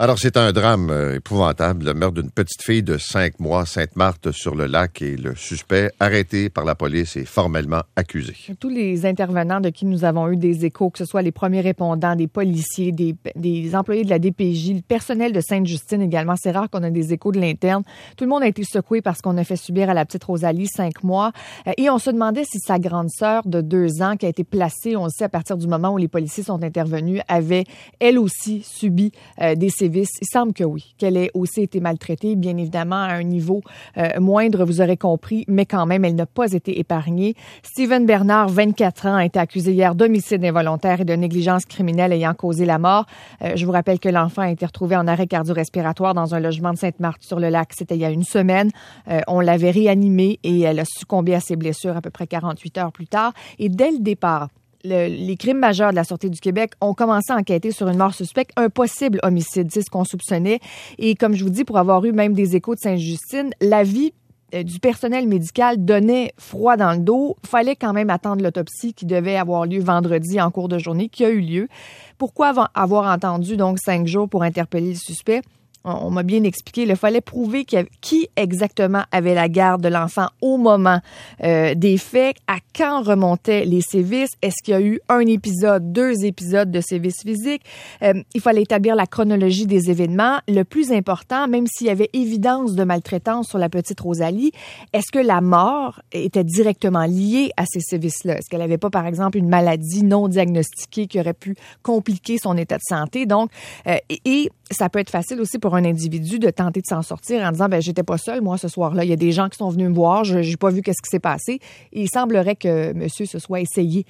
Alors, c'est un drame épouvantable, le meurtre d'une petite fille de 5 mois, Sainte-Marthe-sur-le-Lac, et le suspect arrêté par la police est formellement accusé. Tous les intervenants de qui nous avons eu des échos, que ce soit les premiers répondants, des policiers, des employés de la DPJ, le personnel de Sainte-Justine également, c'est rare qu'on ait des échos de l'interne. Tout le monde a été secoué parce qu'on a fait subir à la petite Rosalie 5 mois. Et on se demandait si sa grande sœur de 2 ans, qui a été placée, on le sait, à partir du moment où les policiers sont intervenus, avait elle aussi subi des sévices. Il semble que oui, qu'elle ait aussi été maltraitée, bien évidemment à un niveau moindre, vous aurez compris, mais quand même, elle n'a pas été épargnée. Steven Bernard, 24 ans, a été accusé hier d'homicide involontaire et de négligence criminelle ayant causé la mort. Je vous rappelle que l'enfant a été retrouvé en arrêt cardio-respiratoire dans un logement de Sainte-Marthe-sur-le-Lac. C'était il y a une semaine. On l'avait réanimée et elle a succombé à ses blessures à peu près 48 heures plus tard. Et dès le départ, les crimes majeurs de la Sûreté du Québec ont commencé à enquêter sur une mort suspecte, un possible homicide, c'est ce qu'on soupçonnait. Et comme je vous dis, pour avoir eu même des échos de Sainte-Justine, l'avis du personnel médical donnait froid dans le dos. Fallait quand même attendre l'autopsie qui devait avoir lieu vendredi en cours de journée, qui a eu lieu. Pourquoi avoir entendu donc 5 jours pour interpeller le suspect? On m'a bien expliqué, il fallait prouver qui exactement avait la garde de l'enfant au moment des faits, à quand remontaient les sévices, est-ce qu'il y a eu un épisode, 2 épisodes de sévices physiques, il fallait établir la chronologie des événements. Le plus important, même s'il y avait évidence de maltraitance sur la petite Rosalie, est-ce que la mort était directement liée à ces sévices-là? Est-ce qu'elle n'avait pas, par exemple, une maladie non diagnostiquée qui aurait pu compliquer son état de santé? Donc, et ça peut être facile aussi pour un individu de tenter de s'en sortir en disant j'étais pas seul moi ce soir-là, il y a des gens qui sont venus me voir, j'ai pas vu qu'est-ce qui s'est passé. Et il semblerait que monsieur se soit essayé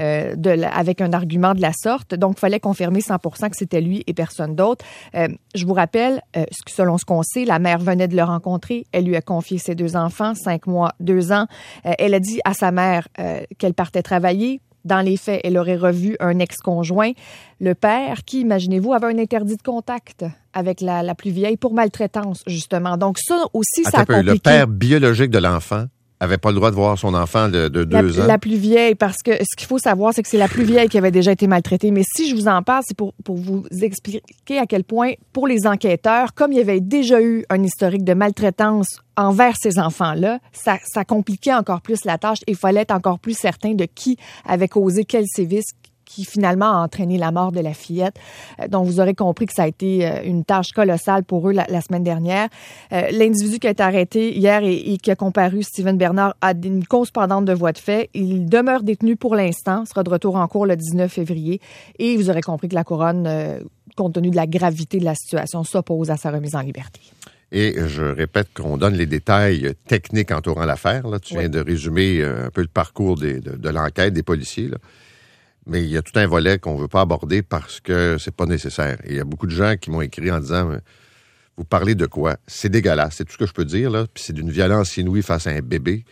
avec un argument de la sorte. Donc il fallait confirmer 100% que c'était lui et personne d'autre. Je vous rappelle, selon ce qu'on sait, la mère venait de le rencontrer, elle lui a confié ses 2 enfants, 5 mois, 2 ans. Elle a dit à sa mère qu'elle partait travailler. Dans les faits, elle aurait revu un ex-conjoint. Le père, qui, imaginez-vous, avait un interdit de contact avec la plus vieille pour maltraitance, justement. Donc ça aussi, ça a compliqué. Le père biologique de l'enfant avait pas le droit de voir son enfant de 2 ans. La plus vieille, parce que ce qu'il faut savoir, c'est que c'est la plus vieille qui avait déjà été maltraitée. Mais si je vous en parle, c'est pour vous expliquer à quel point, pour les enquêteurs, comme il y avait déjà eu un historique de maltraitance envers ces enfants-là, ça compliquait encore plus la tâche et il fallait être encore plus certain de qui avait causé quel sévice qui finalement a entraîné la mort de la fillette. Donc, vous aurez compris que ça a été une tâche colossale pour eux la semaine dernière. L'individu qui a été arrêté hier et qui a comparu, Steven Bernard, a une cause pendante de voie de fait. Il demeure détenu pour l'instant, sera de retour en cours le 19 février. Et vous aurez compris que la Couronne, compte tenu de la gravité de la situation, s'oppose à sa remise en liberté. Et je répète qu'on donne les détails techniques entourant l'affaire. Là. Tu viens de résumer un peu le parcours de l'enquête des policiers, là. Mais il y a tout un volet qu'on ne veut pas aborder parce que c'est pas nécessaire. Et il y a beaucoup de gens qui m'ont écrit en disant « Vous parlez de quoi? C'est dégueulasse. » C'est tout ce que je peux dire, là. Puis c'est d'une violence inouïe face à un bébé.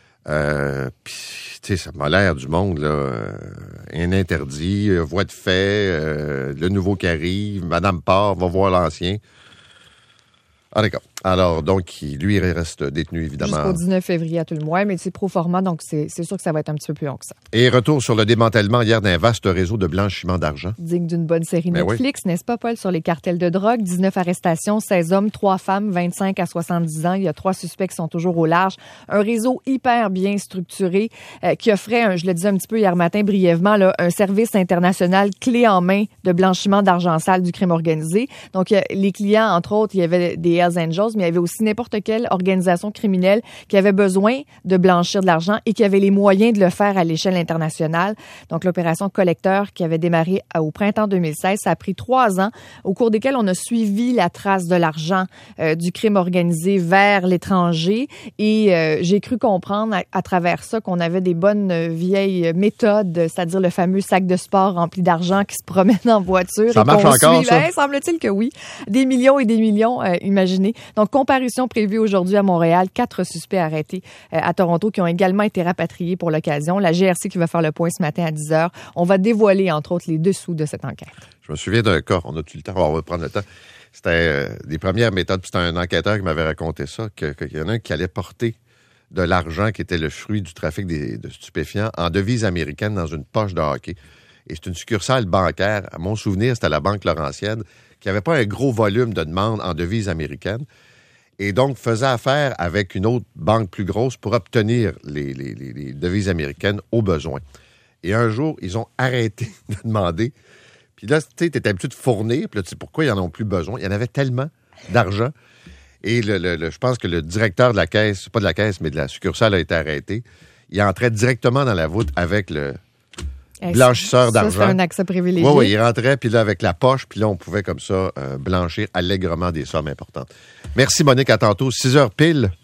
Puis, tu sais, ça m'a l'air du monde, là. Un interdit, voie de fait, le nouveau qui arrive, Madame part, va voir l'ancien. Ah, d'accord. Alors, donc, lui, il reste détenu, évidemment. Jusqu'au 19 février à tout le moins, mais c'est pro forma, donc c'est sûr que ça va être un petit peu plus long que ça. Et retour sur le démantèlement hier d'un vaste réseau de blanchiment d'argent. Digne d'une bonne série Netflix, n'est-ce pas, Paul, sur les cartels de drogue? 19 arrestations, 16 hommes, 3 femmes, 25 à 70 ans. Il y a 3 suspects qui sont toujours au large. Un réseau hyper bien structuré qui offrait, je le disais un petit peu hier matin brièvement, là, un service international clé en main de blanchiment d'argent sale du crime organisé. Donc, les clients, entre autres, il y avait des Hells Angels, mais il y avait aussi n'importe quelle organisation criminelle qui avait besoin de blanchir de l'argent et qui avait les moyens de le faire à l'échelle internationale. Donc, l'opération Collecteur qui avait démarré au printemps 2016, ça a pris 3 ans, au cours desquels on a suivi la trace de l'argent du crime organisé vers l'étranger. Et j'ai cru comprendre à travers ça qu'on avait des bonnes vieilles méthodes, c'est-à-dire le fameux sac de sport rempli d'argent qui se promène en voiture. Ça marche encore, ça? Semble-t-il que oui. Des millions et des millions, imaginez. Donc, comparution prévue aujourd'hui à Montréal. 4 suspects arrêtés à Toronto qui ont également été rapatriés pour l'occasion. La GRC qui va faire le point ce matin à 10h. On va dévoiler, entre autres, les dessous de cette enquête. Je me souviens d'un cas. On a-tu le temps? On va prendre le temps. C'était des premières méthodes. Puis c'était un enquêteur qui m'avait raconté ça, qu'il y en a un qui allait porter de l'argent qui était le fruit du trafic de stupéfiants en devises américaines dans une poche de hockey. Et c'est une succursale bancaire. À mon souvenir, c'était la Banque Laurentienne qui n'avait pas un gros volume de demandes en devises américaines, et donc faisait affaire avec une autre banque plus grosse pour obtenir les devises américaines au besoin. Et un jour, ils ont arrêté de demander. Puis là, tu sais, tu étais habitué de fournir, puis là, tu sais pourquoi ils n'en ont plus besoin. Il y en avait tellement d'argent. Et je pense que le directeur de la caisse, pas de la caisse, mais de la succursale a été arrêté. Il entrait directement dans la voûte avec le blanchisseur d'argent. Ça, c'est un accès privilégié. Oui, il rentrait, puis là, avec la poche, puis là, on pouvait comme ça blanchir allègrement des sommes importantes. Merci, Monique, à tantôt. 6 heures pile.